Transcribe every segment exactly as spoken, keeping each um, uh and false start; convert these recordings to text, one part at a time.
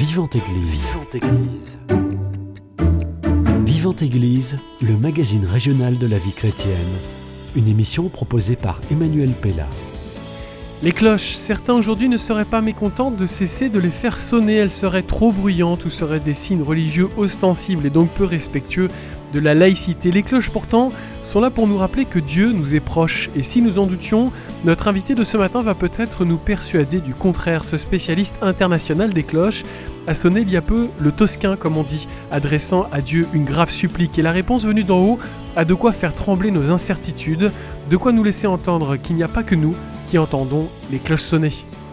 Vivante Église. Vivante Église. Vivante Église, le magazine régional de la vie chrétienne. Une émission proposée par Emmanuel Pella. Les cloches, certains aujourd'hui ne seraient pas mécontents de cesser de les faire sonner. Elles seraient trop bruyantes ou seraient des signes religieux ostensibles et donc peu respectueux de la laïcité. Les cloches pourtant sont là pour nous rappeler que Dieu nous est proche. Et si nous en doutions, notre invité de ce matin va peut-être nous persuader du contraire. Ce spécialiste international des cloches a sonné il y a peu le tosquin, comme on dit, adressant à Dieu une grave supplique. Et la réponse venue d'en haut a de quoi faire trembler nos incertitudes, de quoi nous laisser entendre qu'il n'y a pas que nous qui entendons les cloches sonner.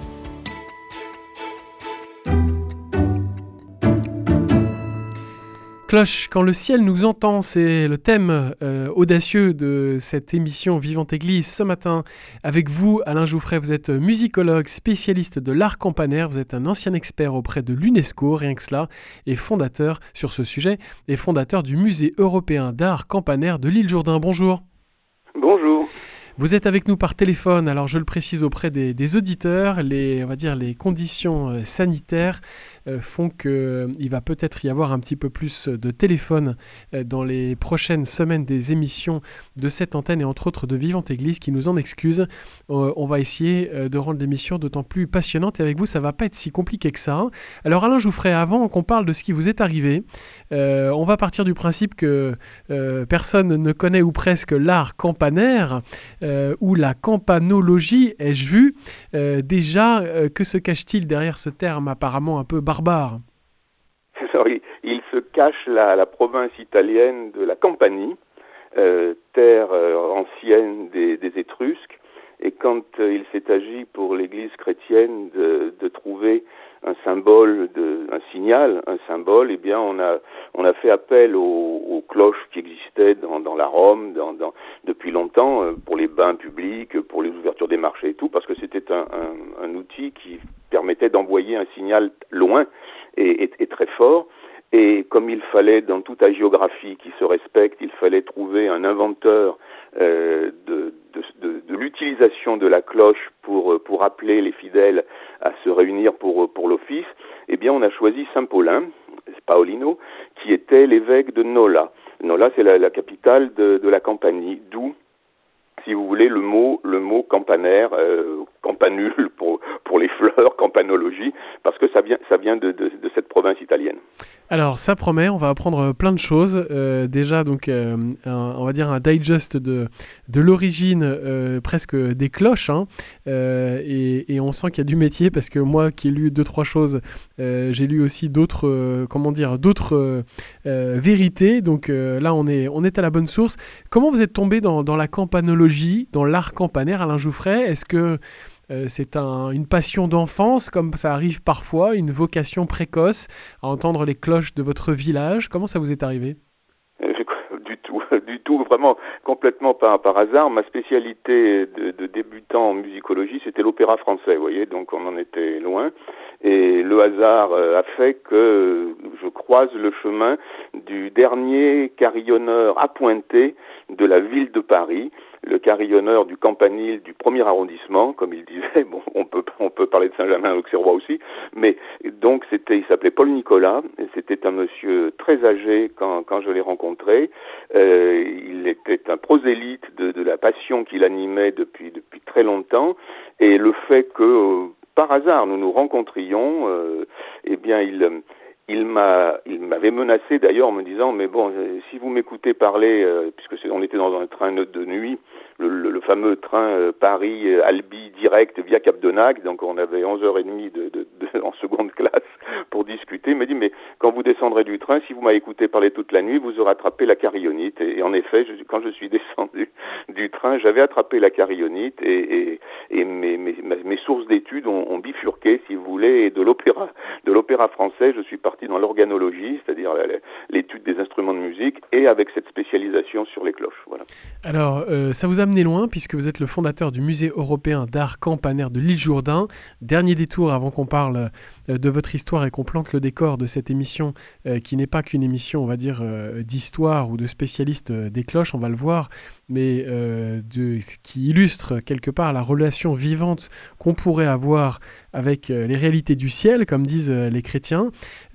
Cloche, quand le ciel nous entend, c'est le thème euh, audacieux de cette émission Vivante Église ce matin. Avec vous, Alain Jouffret, vous êtes musicologue, spécialiste de l'art campanaire, vous êtes un ancien expert auprès de l'UNESCO, rien que cela, et fondateur sur ce sujet, et fondateur du Musée européen d'art campanaire de l'île Jourdain. Bonjour. Bonjour. Vous êtes avec nous par téléphone, alors je le précise auprès des, des auditeurs, les, on va dire les conditions sanitaires euh, font qu'il euh, va peut-être y avoir un petit peu plus de téléphone euh, dans les prochaines semaines des émissions de cette antenne et entre autres de Vivante Église qui nous en excuse. Euh, on va essayer euh, de rendre l'émission d'autant plus passionnante et avec vous ça va pas être si compliqué que ça. Hein. Alors Alain Jouffret, avant qu'on parle de ce qui vous est arrivé, euh, on va partir du principe que euh, personne ne connaît ou presque l'art campanaire. Euh, ou la campanologie, ai-je vu. Euh, déjà, euh, que se cache-t-il derrière ce terme apparemment un peu barbare ? Sorry. Il se cache la, la province italienne de la Campanie, euh, terre euh, ancienne des, des Étrusques, et quand euh, il s'est agi pour l'Église chrétienne de, de trouver un symbole, de, un signal, un symbole, eh bien on a on a fait appel aux, aux cloches qui existaient dans, dans la Rome dans, dans, depuis longtemps euh, pour les bains publics, pour les ouvertures des marchés et tout, parce que c'était un, un, un outil qui permettait d'envoyer un signal loin et, et, et très fort. Et comme il fallait, dans toute hagiographie qui se respecte, il fallait trouver un inventeur euh, de, de, de, de l'utilisation de la cloche pour, pour appeler les fidèles à se réunir pour, pour l'office, eh bien on a choisi Saint Paulin, Paolino, qui était l'évêque de Nola. Nola, c'est la, la capitale de, de la Campanie, d'où, si vous voulez, le mot, le mot campanaire, euh, campanule pour, pour les fleurs, campanologie, parce que ça vient, ça vient de, de, de cette province italienne. Alors ça promet, on va apprendre plein de choses. Euh, déjà donc, euh, un, on va dire un digest de, de l'origine euh, presque des cloches, hein, euh, et, et on sent qu'il y a du métier parce que moi qui ai lu deux trois choses, euh, j'ai lu aussi d'autres, euh, comment dire, d'autres euh, euh, vérités. Donc euh, là on est, on est à la bonne source. Comment vous êtes tombé dans, dans la campanologie, dans l'art campanaire, Alain Jouffret ? Est-ce que Euh, c'est un, une passion d'enfance, comme ça arrive parfois, une vocation précoce à entendre les cloches de votre village. Comment ça vous est arrivé ? Du tout, du tout, vraiment complètement par, par hasard. Ma spécialité de, de débutant en musicologie, c'était l'opéra français, vous voyez, donc on en était loin. Et le hasard a fait que je croise le chemin du dernier carillonneur appointé de la ville de Paris, le carillonneur du campanile du premier arrondissement, comme il disait. Bon, on peut on peut parler de Saint-Germain-l'Auxerrois aussi, mais donc c'était, il s'appelait Paul Nicolas. Et c'était un monsieur très âgé quand quand je l'ai rencontré. Euh, il était un prosélyte de, de la passion qu'il animait depuis depuis très longtemps, et le fait que euh, par hasard nous nous rencontrions, euh, eh bien il Il m'a, il m'avait menacé d'ailleurs en me disant mais bon, euh, si vous m'écoutez parler, euh, puisque c'est, on était dans un train de nuit, le, le, le fameux train euh, Paris-Albi direct via Cap-de-Nac, donc on avait onze heures trente de, de, de, en seconde classe pour discuter. Il m'a dit mais quand vous descendrez du train, si vous m'avez écouté parler toute la nuit, vous aurez attrapé la carillonnite. Et, et en effet, je, quand je suis descendu du train, j'avais attrapé la carillonnite et, et, et mes, mes, mes sources d'études ont, ont bifurqué, si vous voulez, et de l'opéra, de l'opéra français, je suis parti dans l'organologie, c'est-à-dire l'étude des instruments de musique, et avec cette spécialisation sur les cloches. Voilà. Alors, euh, ça vous a amené loin, puisque vous êtes le fondateur du Musée européen d'art campanaire de l'île Jourdain. Dernier détour avant qu'on parle euh, de votre histoire et qu'on plante le décor de cette émission, euh, qui n'est pas qu'une émission, on va dire, euh, d'histoire ou de spécialistes euh, des cloches, on va le voir, mais euh, de, qui illustre quelque part la relation vivante qu'on pourrait avoir avec euh, les réalités du ciel, comme disent euh, les chrétiens.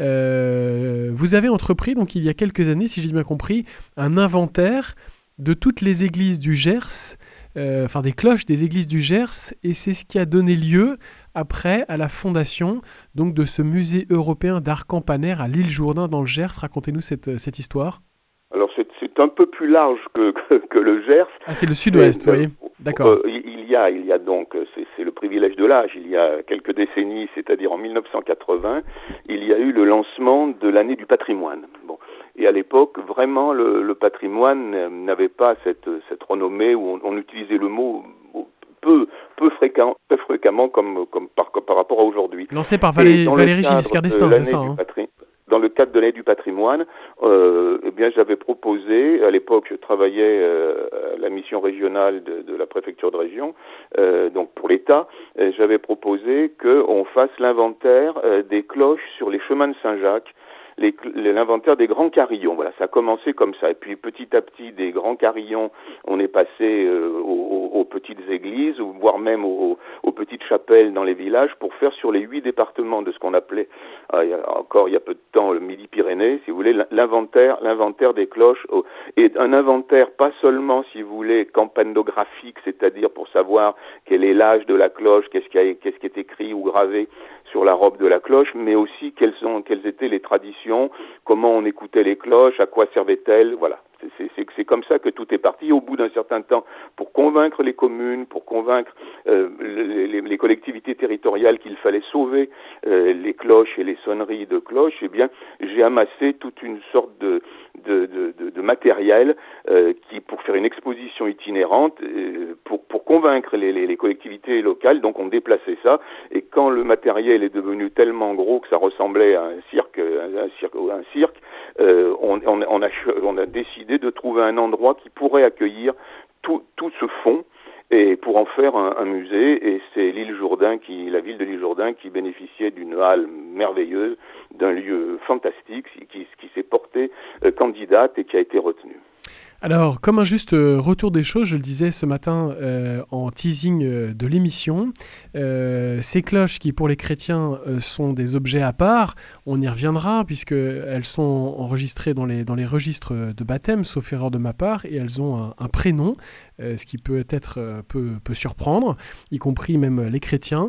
Euh, vous avez entrepris, donc il y a quelques années, si j'ai bien compris, un inventaire de toutes les églises du Gers, euh, enfin des cloches des églises du Gers, et c'est ce qui a donné lieu après à la fondation donc de ce musée européen d'art campanaire à l'île Jourdain dans le Gers. Racontez-nous cette, cette histoire. Alors c'est, c'est un peu plus large que, que, que le Gers. Ah, c'est le sud-ouest, vous voyez. D'accord. Euh, il y a, il y a donc, c'est, c'est le privilège de l'âge, il y a quelques décennies, c'est-à-dire en mille neuf cent quatre-vingts, il y a eu le lancement de l'année du patrimoine. Bon. Et à l'époque, vraiment, le, le patrimoine n'avait pas cette, cette renommée où on, on utilisait le mot peu, peu, fréquent, peu fréquemment comme, comme par, comme par rapport à aujourd'hui. Lancé par Valé, Valéry Giscard d'Estaing, c'est ça hein patri... Dans le cadre de l'année du patrimoine, euh, eh bien, j'avais proposé, à l'époque, je travaillais euh, à la mission régionale de, de la préfecture de région, euh, donc pour l'État, euh, j'avais proposé qu'on fasse l'inventaire euh, des cloches sur les chemins de Saint-Jacques, Les, l'inventaire des grands carillons. Voilà, ça a commencé comme ça. Et puis petit à petit, des grands carillons, on est passé euh, aux, aux petites églises, voire même aux, aux petites chapelles dans les villages, pour faire sur les huit départements de ce qu'on appelait, euh, il y a, encore il y a peu de temps, le Midi-Pyrénées, si vous voulez, l'inventaire, l'inventaire des cloches. Oh, et un inventaire pas seulement, si vous voulez, campanographique, c'est-à-dire pour savoir quel est l'âge de la cloche, qu'est-ce qui a, qu'est-ce qui est écrit ou gravé sur la robe de la cloche, mais aussi quelles sont, quelles étaient les traditions, comment on écoutait les cloches, à quoi servaient-elles, voilà. C'est, c'est, c'est comme ça que tout est parti. Au bout d'un certain temps, pour convaincre les communes, pour convaincre euh, les, les, les collectivités territoriales qu'il fallait sauver euh, les cloches et les sonneries de cloches, eh bien, j'ai amassé toute une sorte de, de, de, de, de matériel euh, qui, pour faire une exposition itinérante, euh, pour, pour convaincre les, les, les collectivités locales. Donc, on déplaçait ça. Et quand le matériel est devenu tellement gros que ça ressemblait à un cirque, un cirque, un cirque, euh, on, on, on, a, on a décidé de trouver un endroit qui pourrait accueillir tout, tout ce fonds et pour en faire un, un musée. Et c'est l'île Jourdain, qui, la ville de l'île Jourdain, qui bénéficiait d'une halle merveilleuse, d'un lieu fantastique, qui, qui s'est porté euh, candidate et qui a été retenue. Alors, comme un juste retour des choses, je le disais ce matin euh, en teasing euh, de l'émission, euh, ces cloches qui pour les chrétiens euh, sont des objets à part, on y reviendra puisqu'elles sont enregistrées dans les, dans les registres de baptême, sauf erreur de ma part, et elles ont un, un prénom, euh, ce qui peut être euh, peut, peut surprendre, y compris même les chrétiens.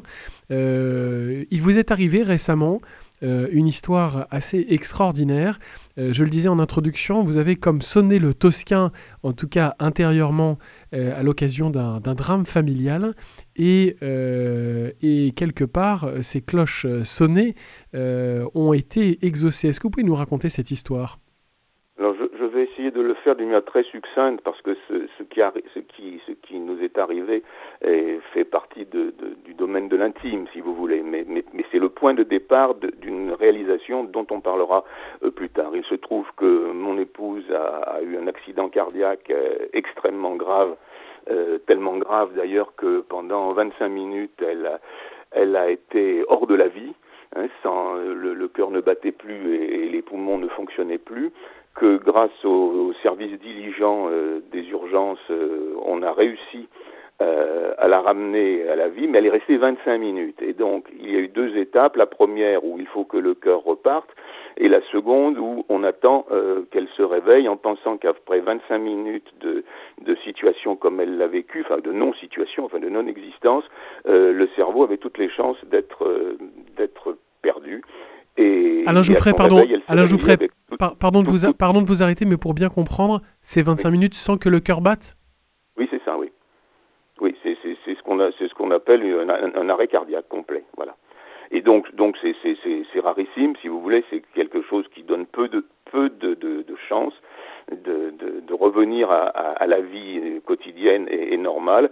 Euh, il vous est arrivé récemment Euh, une histoire assez extraordinaire. Euh, je le disais en introduction, vous avez comme sonné le tosquin, en tout cas intérieurement, euh, à l'occasion d'un, d'un drame familial. Et, euh, et quelque part, ces cloches sonnées euh, ont été exaucées. Est-ce que vous pouvez nous raconter cette histoire ? Alors, je, je vais essayer de le faire d'une manière très succincte parce que ce, ce, qui, arri- ce, qui, ce qui nous est arrivé est, fait partie de, de, du domaine de l'intime, si vous voulez. Mais, mais, mais c'est le point de départ de, d'une réalisation dont on parlera euh, plus tard. Il se trouve que mon épouse a, a eu un accident cardiaque euh, extrêmement grave, euh, tellement grave d'ailleurs que pendant vingt-cinq minutes, elle a, elle a été hors de la vie. Hein, sans, le, le cœur ne battait plus et, et les poumons ne fonctionnaient plus. Que grâce au, au service diligent euh, des urgences, euh, on a réussi euh, à la ramener à la vie, mais elle est restée vingt-cinq minutes. Et donc, il y a eu deux étapes. La première où il faut que le cœur reparte, et la seconde où on attend euh, qu'elle se réveille en pensant qu'après vingt-cinq minutes de, de situation comme elle l'a vécu, enfin de non-situation, enfin de non-existence, euh, le cerveau avait toutes les chances d'être, euh, d'être perdu. Et Alain Jouffret, pardon, réveil, Alain Jouffret, tout, par, pardon, de tout, vous, tout, pardon de vous arrêter, mais pour bien comprendre, c'est vingt-cinq oui. minutes sans que le cœur batte ? Oui, c'est ça, oui. Oui, c'est, c'est, c'est, ce, qu'on a, c'est ce qu'on appelle un, un, un arrêt cardiaque complet, voilà. Et donc, donc c'est, c'est, c'est, c'est rarissime, si vous voulez, c'est quelque chose qui donne peu de, peu de, de, de chance de, de, de revenir à, à, à la vie quotidienne et, et normale.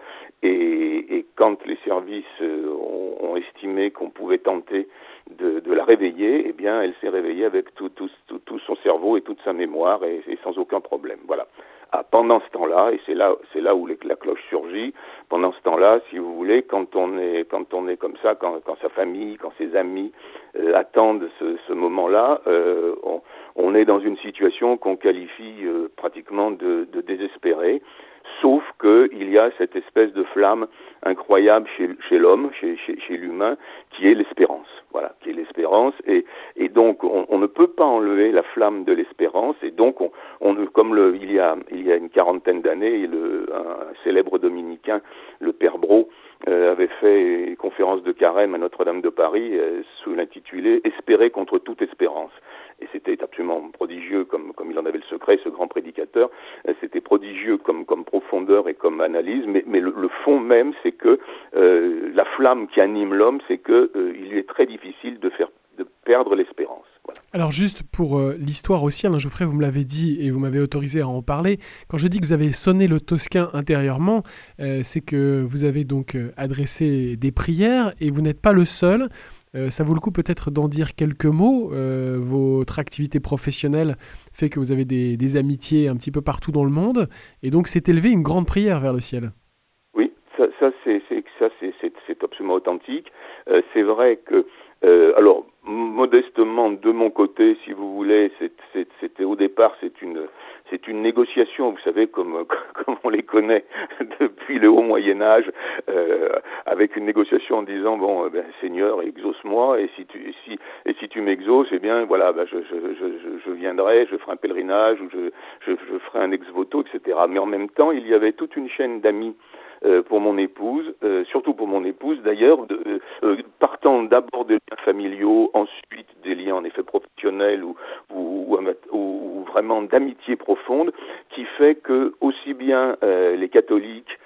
Et, et quand les services ont, ont estimé qu'on pouvait tenter de, de la réveiller, eh bien, elle s'est réveillée avec tout, tout, tout, tout son cerveau et toute sa mémoire et, et sans aucun problème. Voilà. Ah, pendant ce temps-là, et c'est là, c'est là où les, la cloche surgit. Pendant ce temps-là, si vous voulez, quand on est, quand on est comme ça, quand, quand sa famille, quand ses amis euh, attendent ce, ce moment-là, euh, on, on est dans une situation qu'on qualifie euh, pratiquement de, de désespérée. Sauf qu'il y a cette espèce de flamme incroyable chez, chez l'homme, chez, chez, chez l'humain, qui est l'espérance. Voilà, qui est l'espérance. Et, et donc, on, on ne peut pas enlever la flamme de l'espérance. Et donc, on, on, comme le, il y a, il y a une quarantaine d'années, le, un célèbre dominicain, le Père Brault, euh, avait fait une conférence de carême à Notre-Dame de Paris euh, sous l'intitulé « Espérer contre toute espérance ». Et c'était absolument prodigieux, comme, comme il en avait le secret, ce grand prédicateur. C'était prodigieux comme, comme profondeur et comme analyse, mais, mais le, le fond même, c'est que euh, la flamme qui anime l'homme, c'est que euh, il est très difficile de faire de perdre l'espérance. Voilà. Alors juste pour euh, l'histoire aussi, Alain Jouffret, vous me l'avez dit et vous m'avez autorisé à en parler. Quand je dis que vous avez sonné le Tosquin intérieurement, euh, c'est que vous avez donc euh, adressé des prières et vous n'êtes pas le seul. Euh, ça vaut le coup peut-être d'en dire quelques mots. Euh, votre activité professionnelle fait que vous avez des, des amitiés un petit peu partout dans le monde. Et donc c'est élevé une grande prière vers le ciel. Oui, ça, ça, c'est, c'est, ça c'est, c'est, c'est absolument authentique. Euh, c'est vrai que, euh, alors, modestement, de mon côté, si vous voulez, c'est, c'est, c'était au départ, c'est une, c'est une négociation, vous savez, comme, comme on les connaît depuis le haut Moyen-Âge, euh, avec une négociation en disant, bon, ben, Seigneur, exauce-moi, et si tu, et si, et si tu m'exauces, eh bien, voilà, ben, je, je, je, je viendrai, je ferai un pèlerinage, ou je, je, je ferai un ex-voto, et cetera. Mais en même temps, il y avait toute une chaîne d'amis Euh, pour mon épouse, euh, surtout pour mon épouse d'ailleurs, de, euh, partant d'abord des liens familiaux, ensuite des liens en effet professionnels ou, ou, ou, ou vraiment d'amitié profonde, qui fait que aussi bien euh, les catholiques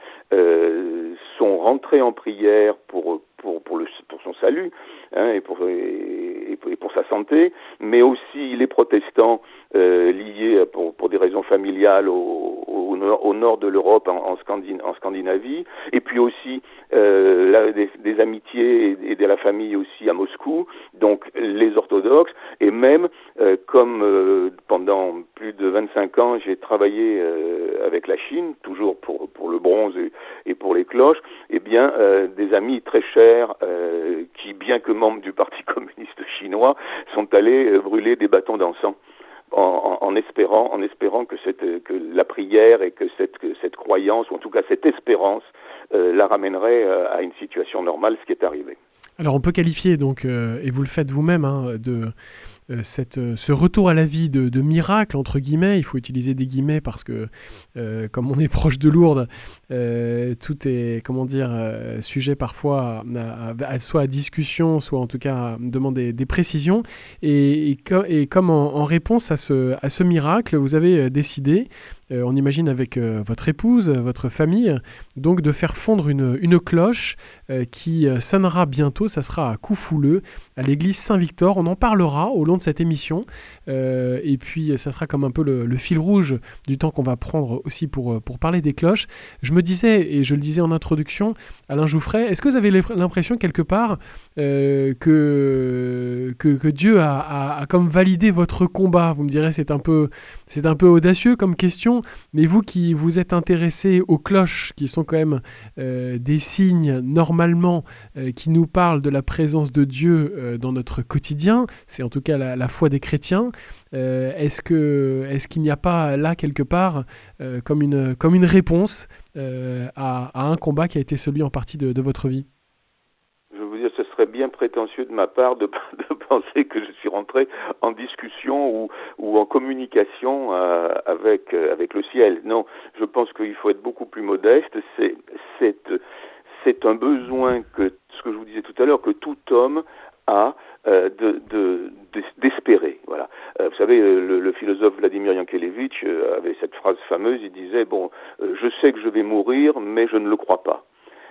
euh, sont rentrés en prière pour pour pour le pour son salut hein, et pour et, et pour sa santé, mais aussi les protestants euh, liés pour pour des raisons familiales au, au, nord, au nord de l'Europe, en, en, Scandin, en Scandinavie, et puis aussi euh, là, des, des amitiés et de la famille aussi à Moscou, donc les orthodoxes, et même euh, comme euh, pendant plus de vingt-cinq ans j'ai travaillé euh, avec la Chine, toujours pour pour le bronze et, et pour les cloches, eh bien euh, des amis très chers euh, qui, bien que membres du Parti communiste chinois, sont allés euh, brûler des bâtons d'encens. En, en, en espérant, en espérant que cette, que la prière et que cette, que cette croyance, ou en tout cas cette espérance, euh, la ramènerait euh, à une situation normale, ce qui est arrivé. Alors on peut qualifier donc, euh, et vous le faites vous-même, hein, de euh, cette, euh, ce retour à la vie de, de miracle entre guillemets. Il faut utiliser des guillemets parce que euh, comme on est proche de Lourdes, euh, tout est comment dire euh, sujet parfois à, à, à, soit à discussion, soit en tout cas à demander des précisions. Et, et, co- et comme en, en réponse à ce, à ce miracle, vous avez décidé, euh, on imagine avec euh, votre épouse, votre famille, donc de faire fondre une, une cloche euh, qui sonnera bientôt. Ça sera à Coufouleux, à l'église Saint-Victor. On en parlera au long de cette émission. Euh, et puis, ça sera comme un peu le, le fil rouge du temps qu'on va prendre aussi pour, pour parler des cloches. Je me disais, et je le disais en introduction, Alain Jouffret, est-ce que vous avez l'impression quelque part euh, que, que, que Dieu a, a, a comme validé votre combat? Vous me direz, c'est un peu, c'est un peu audacieux comme question, mais vous qui vous êtes intéressé aux cloches, qui sont quand même euh, des signes normalement euh, qui nous parlent de la présence de Dieu euh, dans notre quotidien, c'est en tout cas la, la foi des chrétiens, euh, est-ce que, est-ce qu'il n'y a pas là quelque part euh, comme, une, comme une réponse euh, à, à un combat qui a été celui en partie de, de votre vie? Je veux vous dire, ce serait bien prétentieux de ma part de, de penser que je suis rentré en discussion ou, ou en communication euh, avec, euh, avec le ciel. Non, je pense qu'il faut être beaucoup plus modeste. C'est, c'est, c'est un besoin que, ce que je vous disais tout à l'heure, que tout homme a euh, de, de, de, d'espérer. Voilà. Euh, vous savez, le, le philosophe Vladimir Yankelevitch euh, avait cette phrase fameuse, il disait, bon, euh, je sais que je vais mourir, mais je ne le crois pas.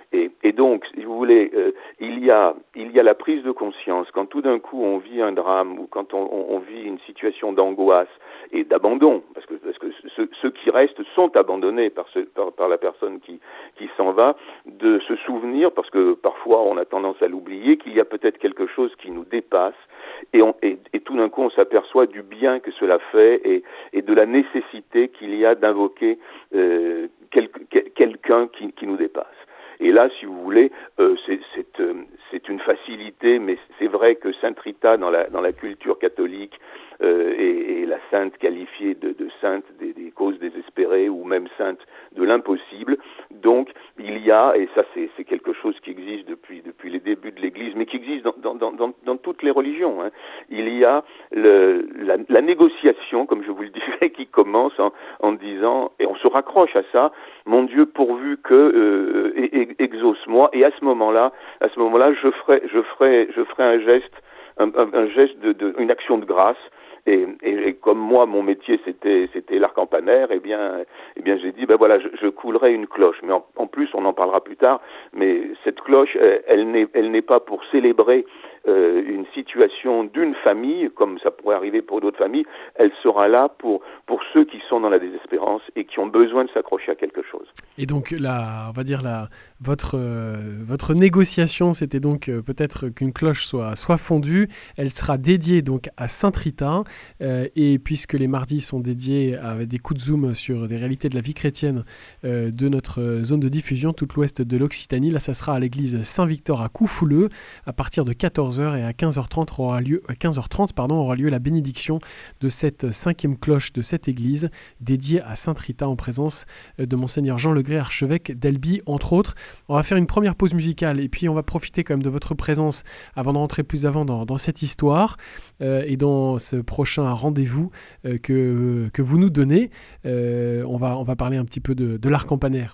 Et, et donc, si vous voulez, euh, il y a, il y a la prise de conscience quand tout d'un coup on vit un drame ou quand on, on, on vit une situation d'angoisse et d'abandon, parce que, parce que ceux, ceux qui restent sont abandonnés par, ce, par, par la personne qui, qui s'en va, de se souvenir, parce que parfois on a tendance à l'oublier, qu'il y a peut-être quelque chose qui nous dépasse et, on, et, et tout d'un coup on s'aperçoit du bien que cela fait et, et de la nécessité qu'il y a d'invoquer euh, quel, quel, quelqu'un qui, qui nous dépasse. Et là, si vous voulez, euh, c'est, c'est, euh, c'est une facilité, mais c'est vrai que Sainte Rita, dans la, dans la culture catholique, euh, est, est la sainte qualifiée de, de sainte des, des causes désespérées, ou même sainte de l'impossible. Donc, il y a, et ça c'est, c'est quelque chose qui existe depuis, depuis les débuts de l'Église, mais qui existe dans, dans, dans, dans toutes les religions, hein. Il y a le, la, la négociation, comme je vous le disais, qui commence en, en disant, et on se raccroche à ça, mon Dieu, pourvu que euh, et, et, exauce-moi, et à ce moment-là, à ce moment-là, je ferai, je ferai, je ferai un geste, un, un, un geste de, de, une action de grâce. Et, et, et comme moi, mon métier c'était c'était l'art campanaire, eh bien, eh bien, j'ai dit ben voilà, je, je coulerai une cloche. Mais en, en plus, on en parlera plus tard. Mais cette cloche, elle, elle n'est elle n'est pas pour célébrer euh, une situation d'une famille, comme ça pourrait arriver pour d'autres familles. Elle sera là pour pour ceux qui sont dans la désespérance et qui ont besoin de s'accrocher à quelque chose. Et donc la, on va dire la, votre euh, votre négociation, c'était donc euh, peut-être qu'une cloche soit soit fondue. Elle sera dédiée donc à Sainte Rita. Euh, et puisque les mardis sont dédiés à des coups de zoom sur des réalités de la vie chrétienne euh, de notre zone de diffusion, tout l'ouest de l'Occitanie, là ça sera à l'église Saint-Victor à Coufouleux à partir de quatorze heures, et à quinze heures trente aura lieu, à quinze heures trente pardon, aura lieu la bénédiction de cette cinquième cloche de cette église dédiée à Sainte Rita en présence de Monseigneur Jean Legré, archevêque d'Albi entre autres. On va faire une première pause musicale et puis on va profiter quand même de votre présence avant de rentrer plus avant dans, dans cette histoire euh, et dans ce prochain rendez-vous euh, que, que vous nous donnez. Euh, on, va, on va parler un petit peu de, de l'art campanaire.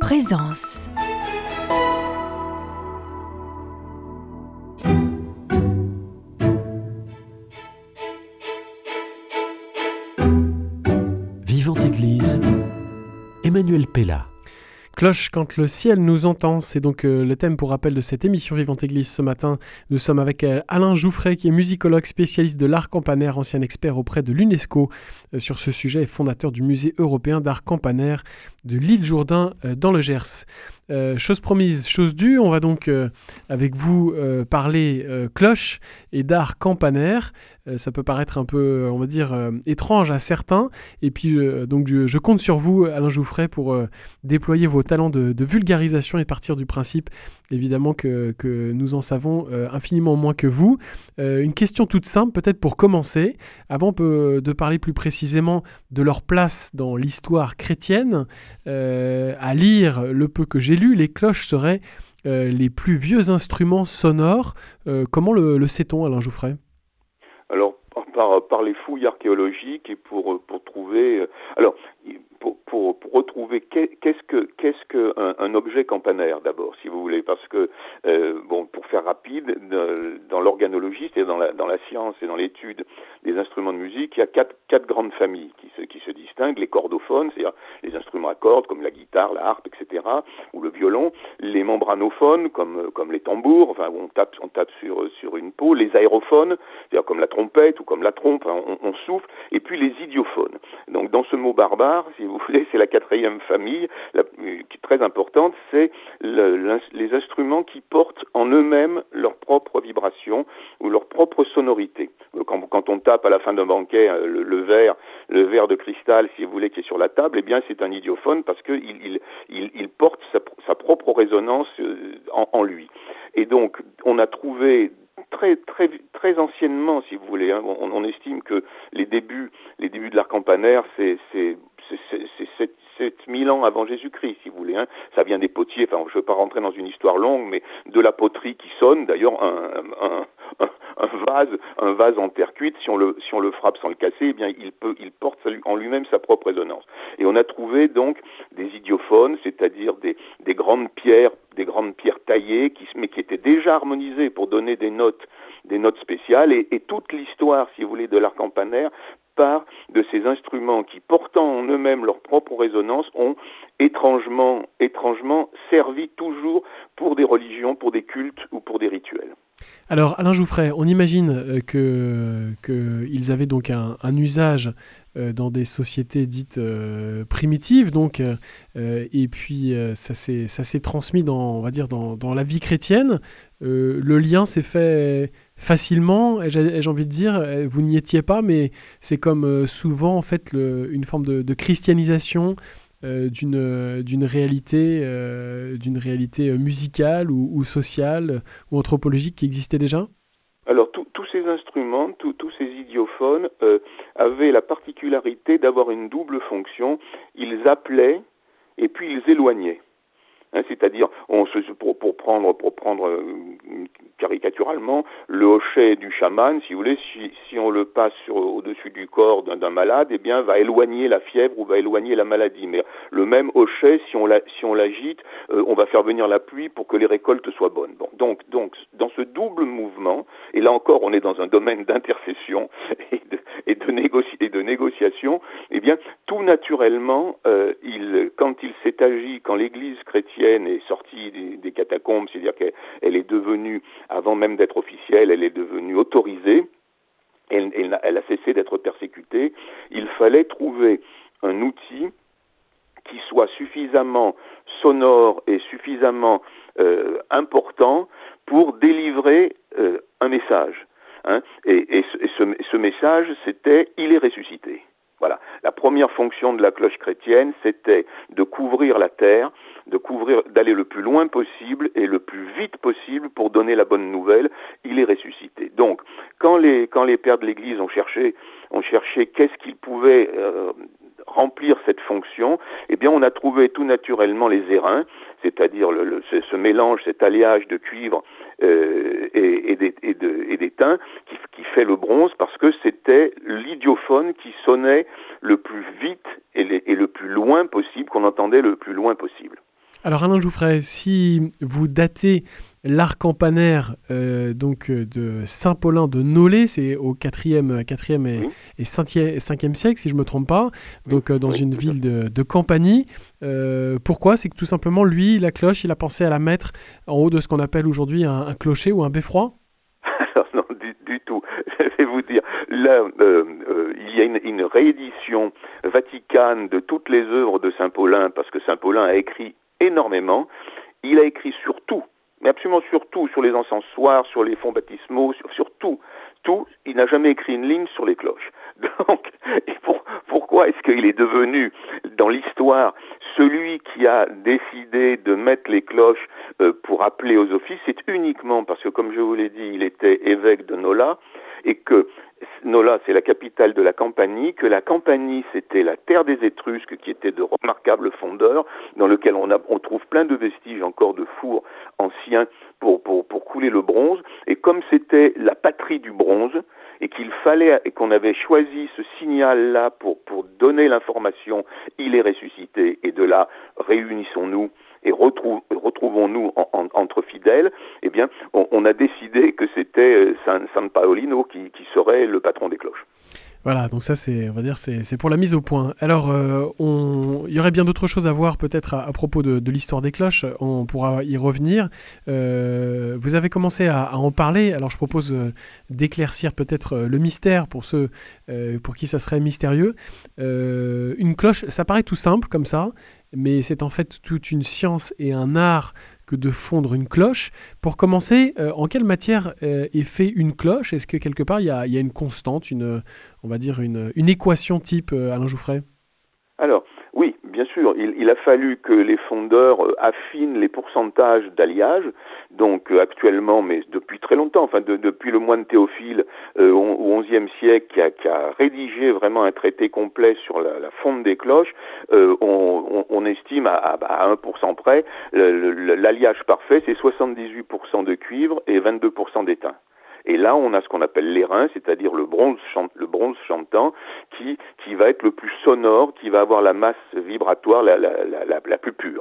Présence. Vivante Église, Emmanuel Pella. Cloche quand le ciel nous entend, c'est donc euh, le thème pour rappel de cette émission Vivante Église ce matin. Nous sommes avec euh, Alain Jouffret qui est musicologue spécialiste de l'art campanaire, ancien expert auprès de l'UNESCO euh, sur ce sujet et fondateur du musée européen d'art campanaire de l'île Jourdain euh, dans le Gers. Euh, chose promise, chose due, on va donc euh, avec vous euh, parler euh, cloche et d'art campanaire. Euh, ça peut paraître un peu, on va dire, euh, étrange à certains. Et puis, euh, donc, je, je compte sur vous, Alain Jouffret, pour euh, déployer vos talents de, de vulgarisation et partir du principe, évidemment, que, que nous en savons euh, infiniment moins que vous. Euh, une question toute simple, peut-être pour commencer, avant peu, de parler plus précisément de leur place dans l'histoire chrétienne. Euh, à lire le peu que j'ai lu, les cloches seraient euh, les plus vieux instruments sonores. Euh, comment le, le sait-on, Alain Jouffret ? Alors, par, par les fouilles archéologiques et pour, pour trouver... Alors, pour, pour, pour retrouver qu'est-ce que qu'est-ce que un, un objet campanaire d'abord, si vous voulez, parce que euh, bon, pour faire rapide, dans l'organologie, c'est-à-dire dans la dans la science et dans l'étude des instruments de musique, il y a quatre quatre grandes familles qui se qui se distinguent: les cordophones, c'est-à-dire les instruments à cordes comme la guitare, la harpe, et cetera, ou le violon; les membranophones comme comme les tambours, enfin on tape on tape sur sur une peau; les aérophones, c'est-à-dire comme la trompette ou comme la trompe, hein, on, on souffle; et puis les idiophones. Donc dans ce mot barbare, si vous voulez, c'est la quatrième famille, la, qui est très importante, c'est le, les instruments qui portent en eux-mêmes leur propre vibration ou leur propre sonorité. Quand, quand on tape à la fin d'un banquet le, le verre, le verre de cristal, si vous voulez, qui est sur la table, eh bien c'est un idiophone parce qu'il il, il, il porte sa, sa propre résonance en, en lui. Et donc on a trouvé très très très anciennement, si vous voulez, hein, on, on estime que les débuts les débuts de l'art campanaire, c'est c'est c'est sept mille ans avant Jésus-Christ, si vous voulez. Hein. Ça vient des potiers, enfin, je ne veux pas rentrer dans une histoire longue, mais de la poterie qui sonne. D'ailleurs, un, un, un, un vase, un vase en terre cuite, si on le, si on le frappe sans le casser, eh bien, il peut, il porte en lui-même sa propre résonance. Et on a trouvé donc des idiophones, c'est-à-dire des, des grandes pierres, des grandes pierres taillées, qui, mais qui étaient déjà harmonisées pour donner des notes, des notes spéciales. Et, et toute l'histoire, si vous voulez, de l'art campanaire part de ces instruments qui, portant en eux-mêmes leur propre résonance, ont étrangement, étrangement servi toujours pour des religions, pour des cultes ou pour des rituels. Alors, Alain Jouffret, on imagine que, que ils avaient donc un, un usage euh, dans des sociétés dites euh, primitives, donc, euh, et puis euh, ça s'est ça s'est transmis dans, on va dire, dans, dans la vie chrétienne. Euh, le lien s'est fait facilement, et j'ai, j'ai envie de dire, vous n'y étiez pas, mais c'est comme euh, souvent en fait le, une forme de, de christianisation euh, d'une d'une réalité euh, d'une réalité musicale ou, ou sociale ou anthropologique qui existait déjà. Alors tous ces instruments, tous ces idiophones euh, avaient la particularité d'avoir une double fonction. Ils appelaient et puis ils éloignaient. Hein, c'est-à-dire, on se, pour, pour prendre, pour prendre euh, caricaturalement, le hochet du chaman, si vous voulez, si, si on le passe sur, au-dessus du corps d'un, d'un malade, eh bien, va éloigner la fièvre ou va éloigner la maladie. Mais le même hochet, si on, la, si on l'agite, euh, on va faire venir la pluie pour que les récoltes soient bonnes. Bon, donc, donc, dans ce double mouvement, et là encore, on est dans un domaine d'intercession et de, et de, négoci- et de négociation, eh bien, tout naturellement, euh, il, quand il s'est agi, quand l'Église chrétienne est sortie des, des catacombes, c'est-à-dire qu'elle elle est devenue, avant même d'être officielle, elle est devenue autorisée, elle, elle, elle a cessé d'être persécutée, il fallait trouver un outil qui soit suffisamment sonore et suffisamment euh, important pour délivrer euh, un message. Hein. Et, et, ce, et ce, ce message, c'était « il est ressuscité ». Voilà. La première fonction de la cloche chrétienne, c'était de couvrir la terre, de couvrir, d'aller le plus loin possible et le plus vite possible pour donner la bonne nouvelle. Il est ressuscité. Donc, quand les quand les pères de l'Église ont cherché, ont cherché qu'est-ce qu'ils pouvaient euh, remplir cette fonction, eh bien, on a trouvé tout naturellement les airains, c'est-à-dire le, le, ce, ce mélange, cet alliage de cuivre euh, et, et, des, et, de, et d'étain qui, qui fait le bronze, parce que c'était l'idiophone qui sonnait le plus vite et, les, et le plus loin possible, qu'on entendait le plus loin possible. Alors Alain Jouffret, si vous datez l'art campanaire euh, donc euh, de Saint-Paulin de Nolay, c'est au quatrième, quatrième et, Oui. et cinquième siècle, si je ne me trompe pas, donc euh, dans Oui, une tout à ville de, de Campanie. Euh, pourquoi? C'est que tout simplement, lui, la cloche, il a pensé à la mettre en haut de ce qu'on appelle aujourd'hui un, un clocher ou un beffroi? Alors, non, du, du tout. Je vais vous dire, là, euh, euh, il y a une, une réédition vaticane de toutes les œuvres de Saint-Paulin, parce que Saint-Paulin a écrit énormément. Il a écrit sur tout, mais absolument sur tout, sur les encensoirs, sur les fonds baptismaux, sur, sur tout. Tout, il n'a jamais écrit une ligne sur les cloches. Donc, et pour, pourquoi est-ce qu'il est devenu, dans l'histoire, celui qui a décidé de mettre les cloches euh, pour appeler aux offices? C'est uniquement parce que, comme je vous l'ai dit, il était évêque de Nola, et que Nola, c'est la capitale de la Campanie, que la Campanie, c'était la terre des Étrusques, qui était de remarquables fondeurs, dans lequel on, a, on trouve plein de vestiges encore de fours anciens pour, pour, pour couler le bronze. Et comme c'était la patrie du bronze, et qu'il fallait, et qu'on avait choisi ce signal-là pour, pour donner l'information, il est ressuscité, et de là, réunissons-nous et retrouve, retrouvons-nous en, en, entre fidèles, eh bien, on, on a décidé que c'était San, San Paolino qui, qui serait le patron des cloches. Voilà, donc ça, c'est, on va dire, c'est, c'est pour la mise au point. Alors, euh, on... il y aurait bien d'autres choses à voir peut-être à, à propos de, de l'histoire des cloches. On pourra y revenir. Euh, vous avez commencé à, à en parler. Alors, je propose euh, d'éclaircir peut-être euh, le mystère pour ceux euh, pour qui ça serait mystérieux. Euh, une cloche, ça paraît tout simple comme ça, mais c'est en fait toute une science et un art que de fondre une cloche. Pour commencer, euh, en quelle matière euh, est fait une cloche? Est-ce que quelque part il y a, il y a une constante, une, on va dire une, une équation type, euh, Alain Jouffret? Alors, oui, bien sûr, il, il a fallu que les fondeurs euh, affinent les pourcentages d'alliage. Donc euh, actuellement, mais depuis très longtemps, enfin de, depuis le moine Théophile euh, au onzième siècle, qui a, qui a rédigé vraiment un traité complet sur la, la fonte des cloches, euh, on, on, on estime à, à, à un pour cent près, le, le, l'alliage parfait, c'est soixante-dix-huit pour cent de cuivre et vingt-deux pour cent d'étain. Et là, on a ce qu'on appelle l'airain, c'est-à-dire le bronze, chant, le bronze chantant, qui, qui va être le plus sonore, qui va avoir la masse vibratoire la, la, la, la, la plus pure.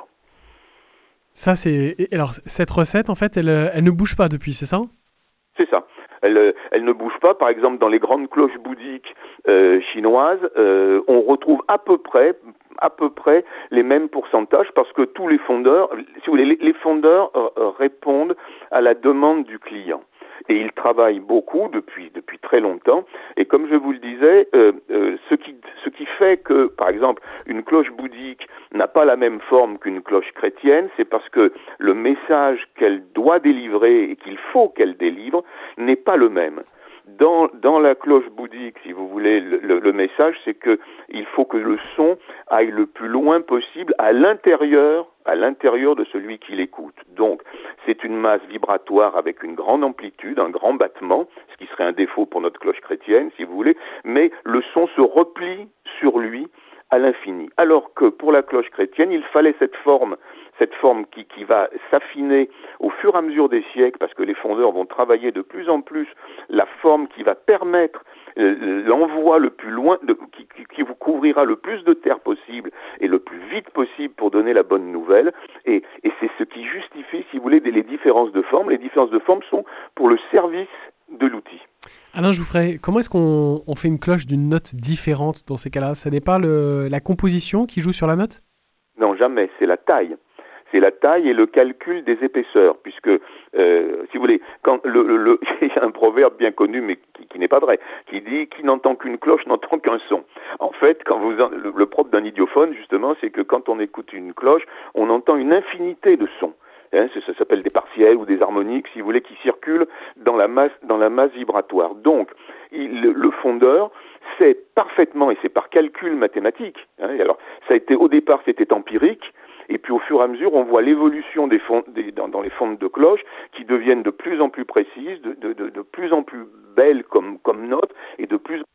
Ça, c'est... Alors, cette recette, en fait, elle, elle ne bouge pas depuis, c'est ça? C'est ça. Elle, elle ne bouge pas. Par exemple, dans les grandes cloches bouddhiques euh, chinoises, euh, on retrouve à peu près, à peu près les mêmes pourcentages, parce que tous les fondeurs, si vous voulez, les, les fondeurs euh, répondent à la demande du client. Et ils travaillent beaucoup depuis depuis très longtemps. Et comme je vous le disais, euh, euh, ce qui ce qui fait que, par exemple, une cloche bouddhique n'a pas la même forme qu'une cloche chrétienne, c'est parce que le message qu'elle doit délivrer et qu'il faut qu'elle délivre n'est pas le même. Dans, dans la cloche bouddhique, si vous voulez, le, le, le message, c'est que il faut que le son aille le plus loin possible à l'intérieur, à l'intérieur de celui qui l'écoute. Donc, c'est une masse vibratoire avec une grande amplitude, un grand battement, ce qui serait un défaut pour notre cloche chrétienne, si vous voulez, mais le son se replie sur lui à l'infini. Alors que pour la cloche chrétienne, il fallait cette forme, cette forme qui, qui va s'affiner au fur et à mesure des siècles, parce que les fondeurs vont travailler de plus en plus la forme qui va permettre euh, l'envoi le plus loin, de, qui, qui, qui vous couvrira le plus de terre possible et le plus vite possible pour donner la bonne nouvelle. Et, et c'est ce qui justifie, si vous voulez, les différences de forme. Les différences de forme sont pour le service de l'outil. Alain Jouffret, comment est-ce qu'on on fait une cloche d'une note différente dans ces cas-là? Ça n'est pas le, la composition qui joue sur la note? Non, jamais, c'est la taille. C'est la taille et le calcul des épaisseurs, puisque, euh, si vous voulez, quand le, le, le, il y a un proverbe bien connu, mais qui, qui n'est pas vrai, qui dit « qui n'entend qu'une cloche n'entend qu'un son ». En fait, quand vous, le, le propre d'un idiophone, justement, c'est que quand on écoute une cloche, on entend une infinité de sons. Hein, ça, ça s'appelle des partiels ou des harmoniques, si vous voulez, qui circulent dans la masse, dans la masse vibratoire. Donc, il, le, le fondeur sait parfaitement, et c'est par calcul mathématique, hein, et alors, ça a été, au départ, c'était empirique, et puis au fur et à mesure, on voit l'évolution des fonds, des, dans, dans les fontes de cloche qui deviennent de plus en plus précises, de, de, de, de plus en plus belles comme, comme notes, et de plus...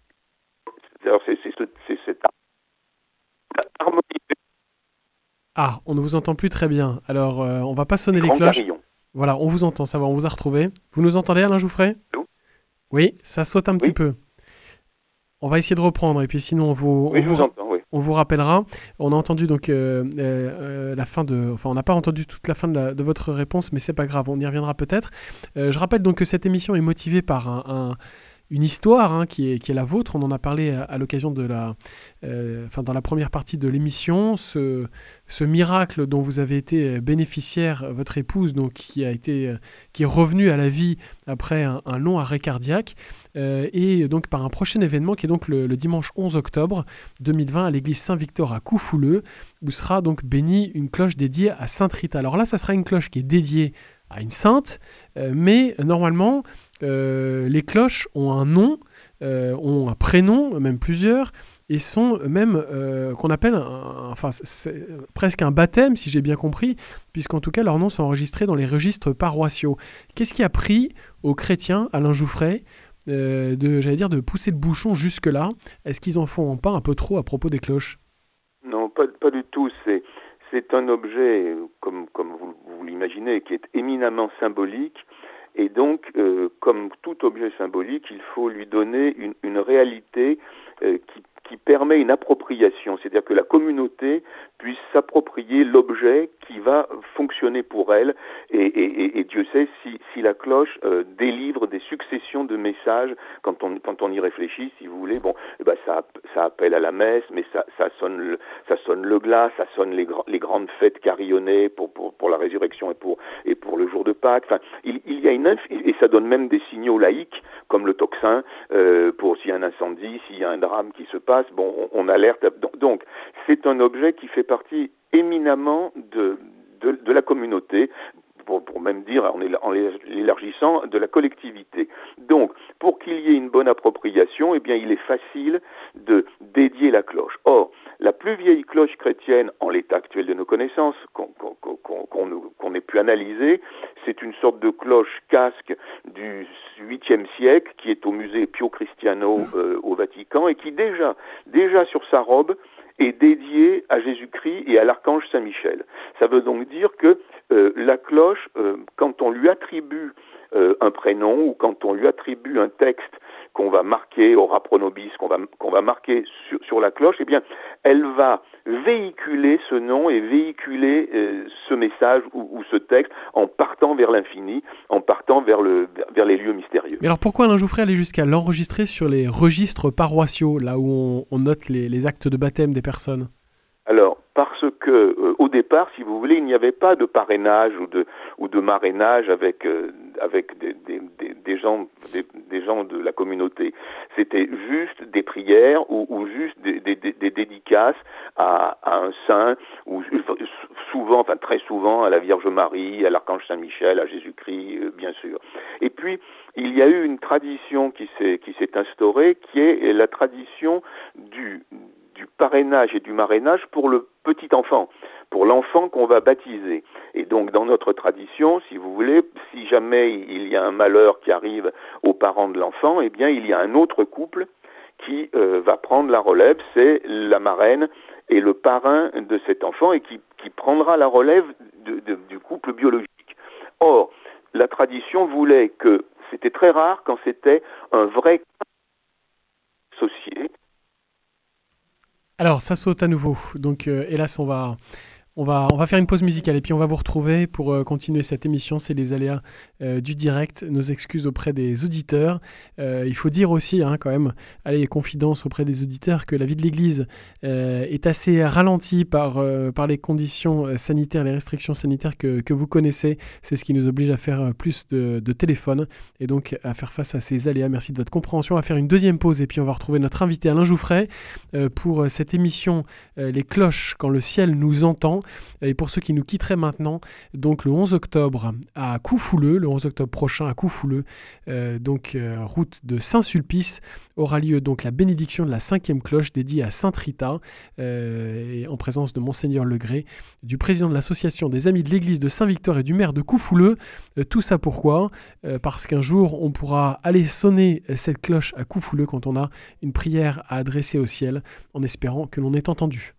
Alors, c'est, c'est, c'est, c'est cette harmonie... Ah, on ne vous entend plus très bien. Alors, euh, on va pas sonner les, les cloches. Carillons. Voilà, on vous entend, ça va, on vous a retrouvé. Vous nous entendez, Alain Jouffret? Allô? Oui, ça saute un oui. petit peu. On va essayer de reprendre, et puis sinon, on vous... Oui, on je vous... vous entends, oui. on vous rappellera. On a entendu donc euh, euh, la fin de... Enfin, on n'a pas entendu toute la fin de, la, de votre réponse, mais c'est pas grave, on y reviendra peut-être. Euh, je rappelle donc que cette émission est motivée par un... un une histoire hein, qui, est, qui est la vôtre. On en a parlé à, à l'occasion de la, euh, enfin dans la première partie de l'émission. Ce, ce miracle dont vous avez été bénéficiaire, votre épouse, donc qui a été, qui est revenue à la vie après un, un long arrêt cardiaque, euh, et donc par un prochain événement qui est donc le, le dimanche onze octobre deux mille vingt à l'église Saint-Victor à Coufouleux, où sera donc bénie une cloche dédiée à Sainte Rita. Alors là, ça sera une cloche qui est dédiée à une sainte, euh, mais normalement, euh, les cloches ont un nom, euh, ont un prénom, même plusieurs, et sont même, euh, qu'on appelle, un, enfin, c'est presque un baptême, si j'ai bien compris, puisqu'en tout cas, leurs noms sont enregistrés dans les registres paroissiaux. Qu'est-ce qui a pris aux chrétiens, Alain Jouffret, euh, de, j'allais dire, de pousser le bouchon jusque-là? Est-ce qu'ils en font pas un peu trop à propos des cloches? Non, pas, pas du tout. C'est, c'est un objet, comme, comme vous, vous l'imaginez, qui est éminemment symbolique. Et donc, euh, comme tout objet symbolique, il faut lui donner une, une réalité euh, qui, qui permet une appropriation, c'est-à-dire que la communauté puisse s'approprier l'objet qui va fonctionner pour elle. Et, et, et Dieu sait si, si la cloche euh, délivre des successions de messages quand on, quand on y réfléchit, si vous voulez. Bon, eh ben ça, ça appelle à la messe, mais ça, ça sonne le, ça sonne le glas, ça sonne les, les grandes fêtes carillonnées pour, pour, pour la résurrection et pour, et pour le jour de Pâques. Enfin, il, il y a une et ça donne même des signaux laïques, comme le tocsin, euh, pour s'il y a un incendie, s'il y a un drame qui se passe, bon, on, on alerte. Donc, c'est un objet qui fait partie éminemment de, de, de la communauté, pour, pour même dire, en, en l'élargissant, de la collectivité. Donc, pour qu'il y ait une bonne appropriation, eh bien, il est facile de dédier la cloche. Or, la plus vieille cloche chrétienne, en l'état actuel de nos connaissances, qu'on qu'on, qu'on, qu'on, qu'on ait pu analyser, c'est une sorte de cloche casque du huitième siècle qui est au musée Pio Cristiano euh, au Vatican et qui déjà, déjà sur sa robe, est dédiée à Jésus-Christ et à l'archange Saint-Michel. Ça veut donc dire que euh, la cloche, euh, quand on lui attribue euh, un prénom ou quand on lui attribue un texte qu'on va marquer, ora pro nobis, qu'on va, qu'on va marquer sur, sur la cloche, eh bien, elle va véhiculer ce nom et véhiculer euh, ce message ou, ou ce texte en partant vers l'infini, en partant vers, le, vers les lieux mystérieux. Mais alors pourquoi Alain Jouffret allait jusqu'à l'enregistrer sur les registres paroissiaux, là où on, on note les, les actes de baptême des personnes? Alors, parce que euh, au départ, si vous voulez, il n'y avait pas de parrainage ou de ou de marrainage avec euh, avec des, des, des, des gens des, des gens de la communauté. C'était juste des prières ou, ou juste des, des, des, des dédicaces à, à un saint ou souvent, enfin très souvent, à la Vierge Marie, à l'archange Saint-Michel, à Jésus-Christ, euh, bien sûr. Et puis il y a eu une tradition qui s'est qui s'est instaurée, qui est la tradition du du parrainage et du marrainage pour le petit enfant, pour l'enfant qu'on va baptiser. Et donc, dans notre tradition, si vous voulez, si jamais il y a un malheur qui arrive aux parents de l'enfant, eh bien, il y a un autre couple qui euh, va prendre la relève, c'est la marraine et le parrain de cet enfant et qui, qui prendra la relève de, de, du couple biologique. Or, la tradition voulait que c'était très rare quand c'était un vrai associé. Alors, ça saute à nouveau. Donc, euh, hélas, on va, on, va, on va faire une pause musicale et puis on va vous retrouver pour euh, continuer cette émission. C'est les aléas euh, du direct. Nos excuses auprès des auditeurs. Euh, il faut dire aussi, hein, quand même, allez, confidence auprès des auditeurs, que la vie de l'Église euh, est assez ralentie par, euh, par les conditions sanitaires, les restrictions sanitaires que, que vous connaissez. C'est ce qui nous oblige à faire plus de, de téléphones et donc à faire face à ces aléas. Merci de votre compréhension. On va faire une deuxième pause et puis on va retrouver notre invité Alain Jouffret euh, pour cette émission euh, Les cloches quand le ciel nous entend. Et pour ceux qui nous quitteraient maintenant, donc le onze octobre à Coufouleux, le onze octobre prochain à Coufouleux, euh, donc euh, route de Saint-Sulpice, aura lieu donc la bénédiction de la cinquième cloche dédiée à Sainte Rita, euh, et en présence de Monseigneur Legré, du président de l'association des Amis de l'Église de Saint-Victor et du maire de Coufouleux. Euh, tout ça pourquoi ? euh, Parce qu'un jour, on pourra aller sonner cette cloche à Coufouleux quand on a une prière à adresser au ciel, en espérant que l'on ait entendu.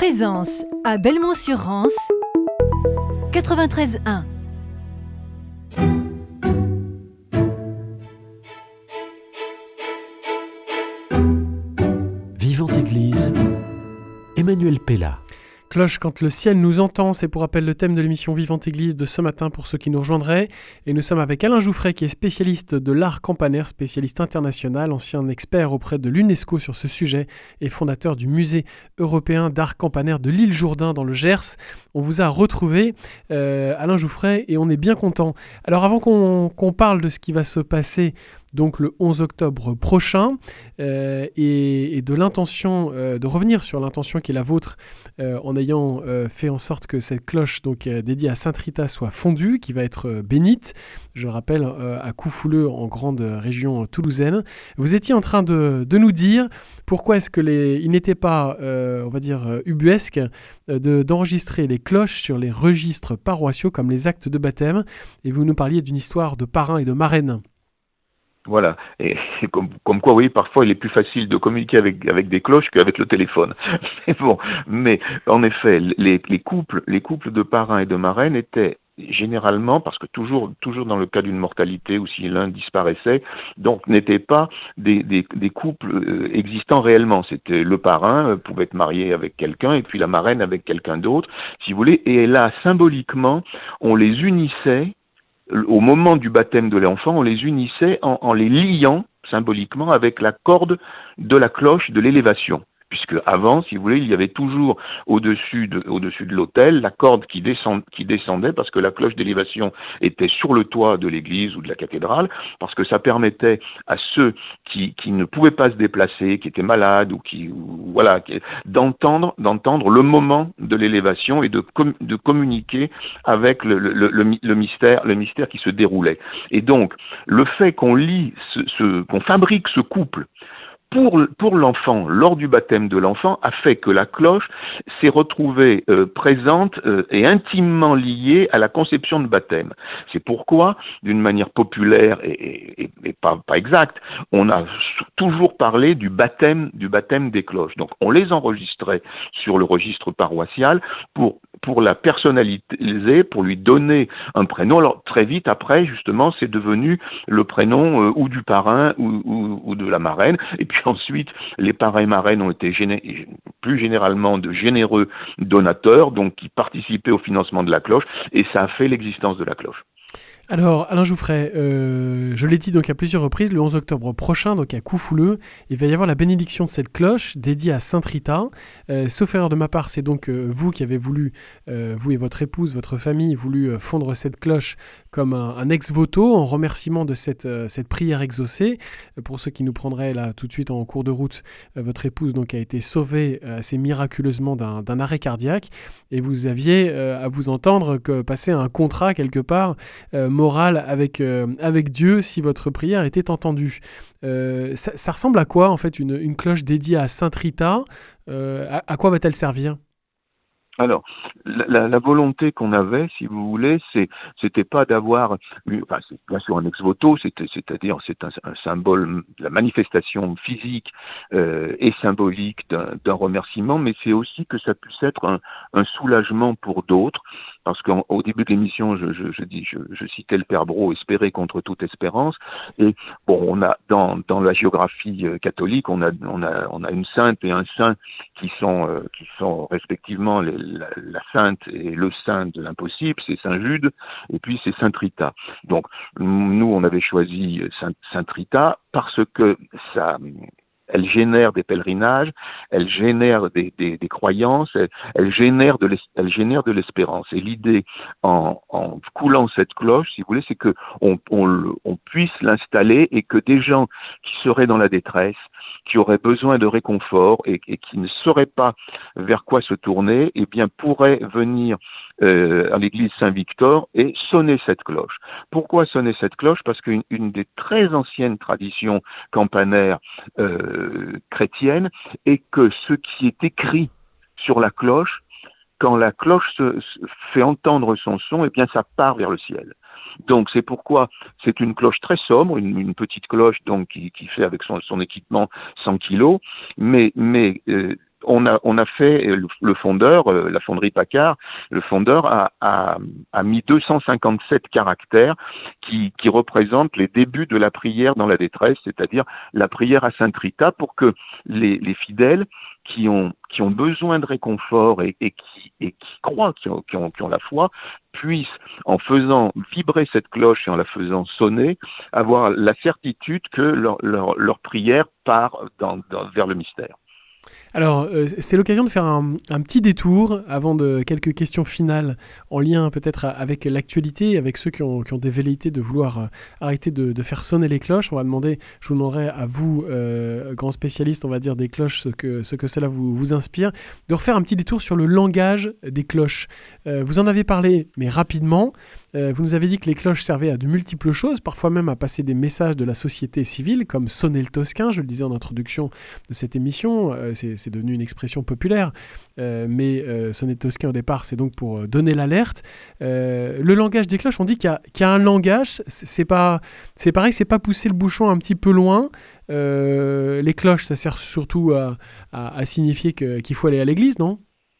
Présence à Belmont-sur-Rance, quatre-vingt-treize un. Vivante Église, Emmanuel Pella. Cloche quand le ciel nous entend, c'est pour rappel le thème de l'émission Vivante Église de ce matin pour ceux qui nous rejoindraient. Et nous sommes avec Alain Jouffret qui est spécialiste de l'art campanaire, spécialiste international, ancien expert auprès de l'UNESCO sur ce sujet et fondateur du musée européen d'art campanaire de l'île Jourdain dans le Gers. On vous a retrouvé, euh, Alain Jouffret, et on est bien content. Alors avant qu'on, qu'on parle de ce qui va se passer donc le onze octobre prochain, euh, et, et de l'intention, euh, de revenir sur l'intention qui est la vôtre, euh, en ayant euh, fait en sorte que cette cloche donc euh, dédiée à Sainte Rita soit fondue, qui va être euh, bénite, je le rappelle, euh, à Coufouleux, en grande région toulousaine. Vous étiez en train de, de nous dire pourquoi est-ce que les, il n'était pas, euh, on va dire, euh, ubuesque euh, de, d'enregistrer les cloches sur les registres paroissiaux comme les actes de baptême, et vous nous parliez d'une histoire de parrain et de marraine. Voilà, et c'est comme, comme quoi, oui, parfois il est plus facile de communiquer avec, avec des cloches qu'avec le téléphone. Mais bon, mais en effet, les, les couples, les couples de parrains et de marraines étaient généralement, parce que toujours, toujours dans le cas d'une mortalité ou si l'un disparaissait, donc n'étaient pas des, des, des couples existants réellement. C'était le parrain pouvait être marié avec quelqu'un et puis la marraine avec quelqu'un d'autre, si vous voulez. Et là, symboliquement, on les unissait. Au moment du baptême de l'enfant, on les unissait en, en les liant symboliquement avec la corde de la cloche de l'élévation. Puisque avant, si vous voulez, il y avait toujours au-dessus de, au-dessus de l'autel la corde qui, descend, qui descendait parce que la cloche d'élévation était sur le toit de l'église ou de la cathédrale, parce que ça permettait à ceux qui, qui ne pouvaient pas se déplacer, qui étaient malades ou qui, ou, voilà, qui, d'entendre, d'entendre le moment de l'élévation et de, com, de communiquer avec le, le, le, le mystère, le mystère qui se déroulait. Et donc, le fait qu'on lie, ce, ce, qu'on fabrique ce couple Pour, pour l'enfant, lors du baptême de l'enfant, a fait que la cloche s'est retrouvée euh, présente euh, et intimement liée à la conception de baptême. C'est pourquoi, d'une manière populaire et, et, et pas, pas exacte, on a toujours parlé du baptême, du baptême des cloches. Donc, on les enregistrait sur le registre paroissial pour pour la personnaliser, pour lui donner un prénom. Alors, très vite après, justement, c'est devenu le prénom euh, ou du parrain ou, ou, ou de la marraine. Et puis ensuite, les parrains et marraines ont été géné- plus généralement de généreux donateurs, donc qui participaient au financement de la cloche, et ça a fait l'existence de la cloche. Alors, Alain Jouffret, euh, je l'ai dit donc à plusieurs reprises, le onze octobre prochain, donc à Coufouleux, il va y avoir la bénédiction de cette cloche dédiée à Sainte Rita. Euh, sauf erreur de ma part, c'est donc euh, vous qui avez voulu, euh, vous et votre épouse, votre famille, voulu euh, fondre cette cloche comme un, un ex-voto en remerciement de cette, euh, cette prière exaucée. Euh, pour ceux qui nous prendraient là tout de suite en cours de route, euh, votre épouse donc a été sauvée euh, assez miraculeusement d'un, d'un arrêt cardiaque, et vous aviez euh, à vous entendre que passer un contrat quelque part euh, moral avec, euh, avec Dieu si votre prière était entendue. Euh, ça, ça ressemble à quoi en fait une, une cloche dédiée à Sainte Rita? euh, à, à quoi va-t-elle servir? Alors, la, la, la volonté qu'on avait, si vous voulez, c'est, c'était pas d'avoir, enfin, c'est bien sûr un ex-voto, c'était, c'est-à-dire c'est un, un symbole, la manifestation physique euh, et symbolique d'un, d'un remerciement, mais c'est aussi que ça puisse être un, un soulagement pour d'autres, parce qu'au début de l'émission, je, je, je, dis, je, je citais le Père Brault, espérer contre toute espérance, et bon, on a dans, dans la géographie catholique, on a, on a, on a une sainte et un saint qui sont, euh, qui sont respectivement les La, la sainte et le saint de l'impossible, c'est Saint Jude, et puis c'est Sainte Rita. Donc, nous, on avait choisi Sainte, Sainte Rita parce que ça, elle génère des pèlerinages, elle génère des, des, des croyances, elle, elle, génère de elle génère de l'espérance. Et l'idée, en, en coulant cette cloche, si vous voulez, c'est que on, on, on puisse l'installer et que des gens qui seraient dans la détresse, qui auraient besoin de réconfort et, et qui ne sauraient pas vers quoi se tourner, eh bien pourraient venir euh, à l'église Saint-Victor et sonner cette cloche. Pourquoi sonner cette cloche? Parce qu'une une des très anciennes traditions campanaires euh, chrétiennes est que ce qui est écrit sur la cloche, quand la cloche se, se fait entendre son son, eh bien ça part vers le ciel. Donc c'est pourquoi c'est une cloche très sobre, une, une petite cloche donc qui, qui fait avec son, son équipement cent kilos, mais, mais euh, on a, on a fait, le, le fondeur, euh, la fonderie Paccard, le fondeur a, a, a mis deux cent cinquante-sept caractères qui, qui représentent les débuts de la prière dans la détresse, c'est-à-dire la prière à Sainte Rita, pour que les, les fidèles qui ont, qui ont besoin de réconfort et, et, qui, et qui croient, qui ont, qui, ont, qui ont la foi, puissent, en faisant vibrer cette cloche et en la faisant sonner, avoir la certitude que leur, leur, leur prière part dans, dans, vers le mystère. Alors, euh, c'est l'occasion de faire un, un petit détour avant de quelques questions finales en lien peut-être avec l'actualité, avec ceux qui ont, qui ont des velléités de vouloir euh, arrêter de, de faire sonner les cloches. On va demander, je vous demanderai à vous, euh, grands spécialistes, on va dire des cloches, ce que, ce que cela vous, vous inspire, de refaire un petit détour sur le langage des cloches. Euh, vous en avez parlé, mais rapidement. Euh, vous nous avez dit que les cloches servaient à de multiples choses, parfois même à passer des messages de la société civile, comme sonner le tosquin, je le disais en introduction de cette émission, euh, c'est, c'est devenu une expression populaire, euh, mais euh, sonner le tosquin au départ, c'est donc pour donner l'alerte. Euh, le langage des cloches, on dit qu'il y a, qu'il y a un langage, c'est, pas, c'est pareil, c'est pas pousser le bouchon un petit peu loin. Euh, les cloches, ça sert surtout à, à, à signifier que, qu'il faut aller à l'église, non ?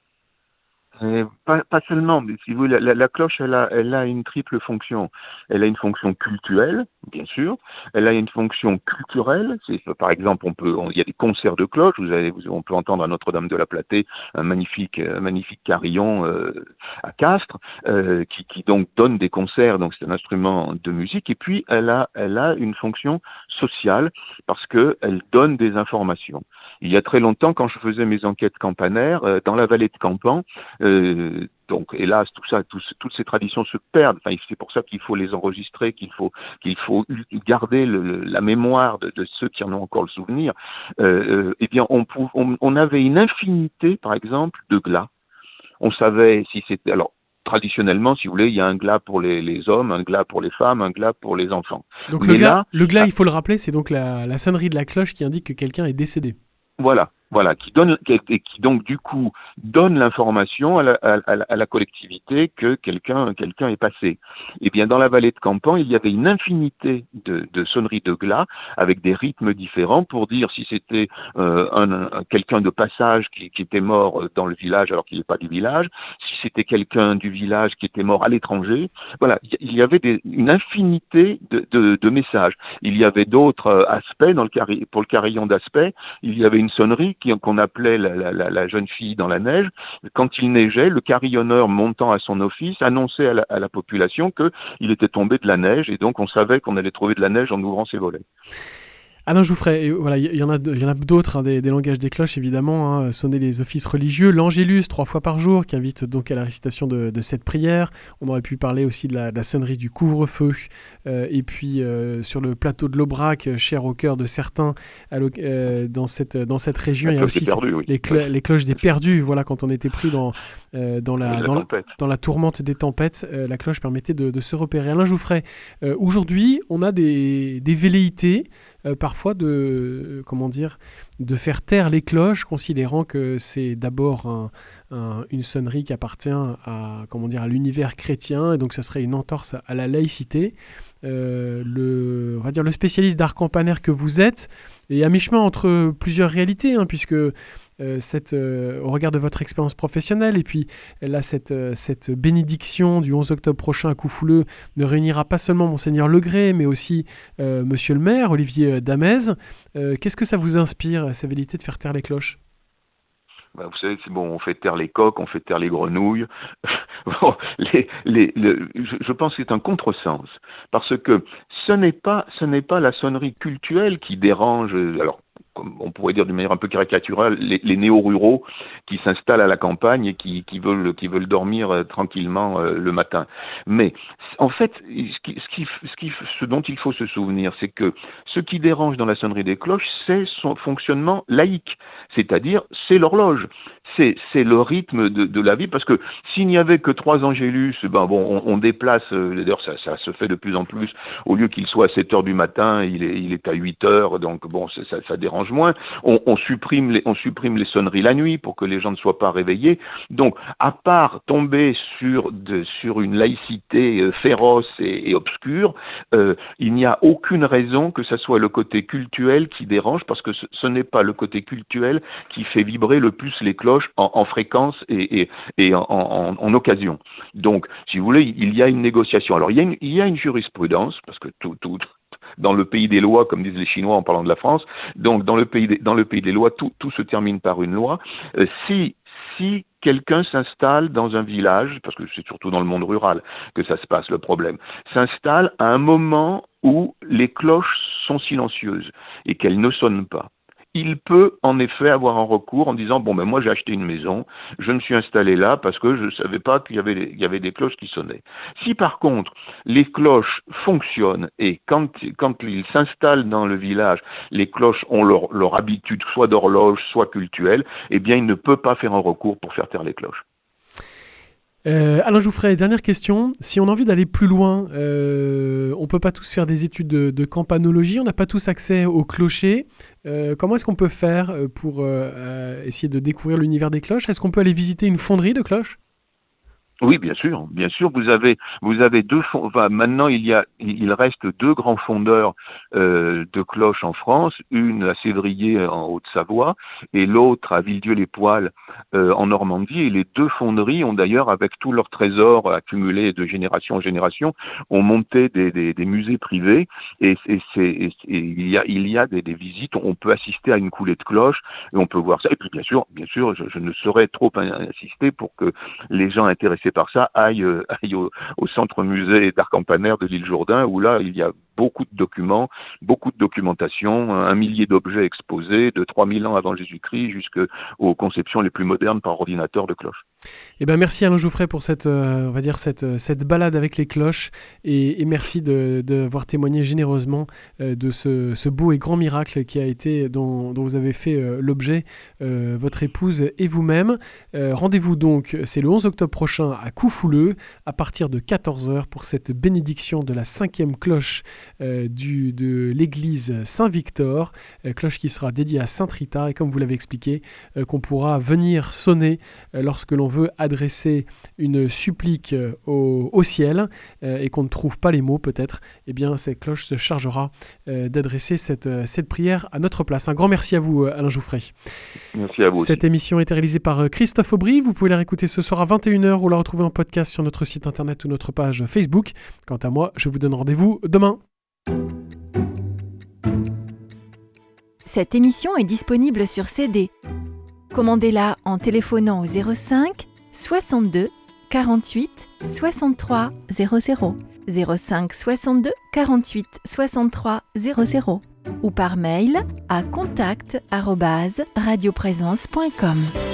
Euh, pas, pas seulement, mais si vous voulez, la, la cloche, elle a, elle a une triple fonction. Elle a une fonction cultuelle, bien sûr. Elle a une fonction culturelle. C'est, par exemple, on peut, on, il y a des concerts de cloches. Vous avez, vous, on peut entendre à Notre-Dame-de-la-Platée un magnifique, un magnifique carillon euh, à Castres, euh, qui, qui donc donne des concerts. Donc c'est un instrument de musique. Et puis elle a, elle a une fonction sociale parce que elle donne des informations. Il y a très longtemps, quand je faisais mes enquêtes campanaires euh, dans la vallée de Campan. Euh, donc, hélas, tout ça, tout, toutes ces traditions se perdent. Enfin, c'est pour ça qu'il faut les enregistrer, qu'il faut, qu'il faut garder le, le, la mémoire de, de ceux qui en ont encore le souvenir. Euh, euh, eh bien, on, on, on avait une infinité, par exemple, de glas. On savait si c'était, alors, traditionnellement, si vous voulez, il y a un glas pour les, les hommes, un glas pour les femmes, un glas pour les enfants. Donc, le glas, là, le glas, il faut le rappeler, c'est donc la, la sonnerie de la cloche qui indique que quelqu'un est décédé. Voilà. Voilà, qui donne et qui donc du coup donne l'information à la, à, à la collectivité que quelqu'un quelqu'un est passé. Et bien dans la vallée de Campan, il y avait une infinité de, de sonneries de glas avec des rythmes différents pour dire si c'était euh, un, un, quelqu'un de passage qui, qui était mort dans le village alors qu'il n'est pas du village, si c'était quelqu'un du village qui était mort à l'étranger. Voilà, il y avait des, une infinité de, de, de messages. Il y avait d'autres aspects dans le carré, pour le carillon d'aspect. Il y avait une sonnerie qu'on appelait la, la, la jeune fille dans la neige. Quand il neigeait, le carillonneur montant à son office annonçait à la, à la population qu'il était tombé de la neige et donc on savait qu'on allait trouver de la neige en ouvrant ses volets. Alain Jouffret, voilà, il y en a, il y en a d'autres, hein, des, des langages des cloches évidemment, hein, sonner les offices religieux, l'Angélus trois fois par jour, qui invite donc à la récitation de, de cette prière. On aurait pu parler aussi de la, de la sonnerie du couvre-feu, euh, et puis euh, sur le plateau de l'Aubrac, cher au cœur de certains, à euh, dans cette dans cette région, il y a aussi perdus, oui. les, clo- les cloches des perdus. Voilà, quand on était pris dans euh, dans la, la dans, la, dans la tourmente des tempêtes, euh, la cloche permettait de, de se repérer. Alain Jouffret, euh, aujourd'hui, on a des des velléités. Euh, parfois de euh, comment dire de faire taire les cloches, considérant que c'est d'abord un, un, une sonnerie qui appartient à comment dire à l'univers chrétien et donc ça serait une entorse à, à la laïcité. Euh, le on va dire le spécialiste d'art campanaire que vous êtes est à mi-chemin entre plusieurs réalités, hein, puisque Euh, cette, euh, au regard de votre expérience professionnelle et puis là cette, euh, cette bénédiction du onze octobre prochain à Coufouleux ne réunira pas seulement Monseigneur Legré mais aussi euh, Monsieur le maire Olivier Damez. Euh, qu'est-ce que ça vous inspire, ces velléités de faire taire les cloches? Ben, vous savez, c'est bon, on fait taire les coqs, on fait taire les grenouilles. bon, les, les, les, je, je pense que c'est un contresens parce que ce n'est pas, ce n'est pas la sonnerie cultuelle qui dérange. Alors, comme on pourrait dire d'une manière un peu caricaturale, les, les néo-ruraux qui s'installent à la campagne et qui, qui veulent, qui veulent dormir euh, tranquillement euh, le matin. Mais en fait, ce, qui, ce, qui, ce, qui, ce dont il faut se souvenir, c'est que ce qui dérange dans la sonnerie des cloches, c'est son fonctionnement laïque, c'est-à-dire c'est l'horloge, c'est, c'est le rythme de, de la vie, parce que s'il n'y avait que trois angélus, ben bon, on, on déplace, euh, d'ailleurs ça, ça se fait de plus en plus, au lieu qu'il soit à sept heures du matin, il est, il est à huit heures, donc bon, ça, ça dérange dérange moins. On, on supprime les, on supprime les sonneries la nuit pour que les gens ne soient pas réveillés. Donc, à part tomber sur de, sur une laïcité euh, féroce et, et obscure, euh, il n'y a aucune raison que ça soit le côté cultuel qui dérange, parce que ce, ce n'est pas le côté cultuel qui fait vibrer le plus les cloches en, en fréquence et, et, et en, en, en occasion. Donc, si vous voulez, il y a une négociation. Alors, il y a une, il y a une jurisprudence, parce que tout, tout, dans le pays des lois, comme disent les Chinois en parlant de la France, donc dans le pays des, dans le pays des lois, tout, tout se termine par une loi. Euh, si, si quelqu'un s'installe dans un village, parce que c'est surtout dans le monde rural que ça se passe le problème, s'installe à un moment où les cloches sont silencieuses et qu'elles ne sonnent pas, il peut en effet avoir un recours en disant bon ben moi j'ai acheté une maison, je me suis installé là parce que je ne savais pas qu'il y avait, il y avait des cloches qui sonnaient. Si par contre les cloches fonctionnent et quand, quand ils s'installent dans le village, les cloches ont leur, leur habitude soit d'horloge, soit cultuelle, eh bien il ne peut pas faire un recours pour faire taire les cloches. Euh, Alain Jouffret, dernière question. Si on a envie d'aller plus loin, euh, on ne peut pas tous faire des études de, de campanologie, on n'a pas tous accès au clocher. Euh, comment est-ce qu'on peut faire pour euh, essayer de découvrir l'univers des cloches ? Est-ce qu'on peut aller visiter une fonderie de cloches ? Oui, bien sûr, bien sûr. Vous avez, vous avez deux fonds. Enfin, maintenant, il y a, il reste deux grands fondeurs euh, de cloches en France. Une à Sévrier en Haute-Savoie et l'autre à Villedieu-les-Poêles euh, en Normandie. Et les deux fonderies ont d'ailleurs, avec tous leurs trésors accumulés de génération en génération, ont monté des, des, des musées privés. Et, et, c'est, et, et il y a, il y a des, des visites. On peut assister à une coulée de cloches et on peut voir ça. Et puis, bien sûr, bien sûr, je, je ne saurais trop insister pour que les gens intéressés par ça aille, euh, aille au, au centre musée d'art campanaire de l'île Jourdain, où là il y a beaucoup de documents, beaucoup de documentation, un millier d'objets exposés de trois mille ans avant Jésus-Christ jusqu'aux conceptions les plus modernes par ordinateur de cloches. Eh ben merci Alain Jouffret pour cette, euh, on va dire cette, cette balade avec les cloches et, et merci de, de avoir témoigné généreusement euh, de ce, ce beau et grand miracle qui a été dont, dont vous avez fait euh, l'objet, euh, votre épouse et vous-même. Euh, rendez-vous donc, c'est le onze octobre prochain à Coufouleux à partir de quatorze heures pour cette bénédiction de la cinquième cloche euh, du, de l'église Saint-Victor, euh, cloche qui sera dédiée à Sainte Rita et comme vous l'avez expliqué, euh, qu'on pourra venir sonner euh, lorsque l'on veut adresser une supplique au, au ciel euh, et qu'on ne trouve pas les mots peut-être, eh bien cette cloche se chargera euh, d'adresser cette, cette prière à notre place. Un grand merci à vous Alain Jouffret. Merci à vous. Cette aussi. émission est réalisée par Christophe Aubry. Vous pouvez la réécouter ce soir à vingt et une heures ou la retrouver en podcast sur notre site internet ou notre page Facebook. Quant à moi, je vous donne rendez-vous demain. Cette émission est disponible sur C D. Commandez-la en téléphonant au zéro cinq soixante-deux quarante-huit soixante-trois zéro zéro, zéro cinq soixante-deux quarante-huit soixante-trois zéro zéro ou par mail à contact arobase radioprésence point com.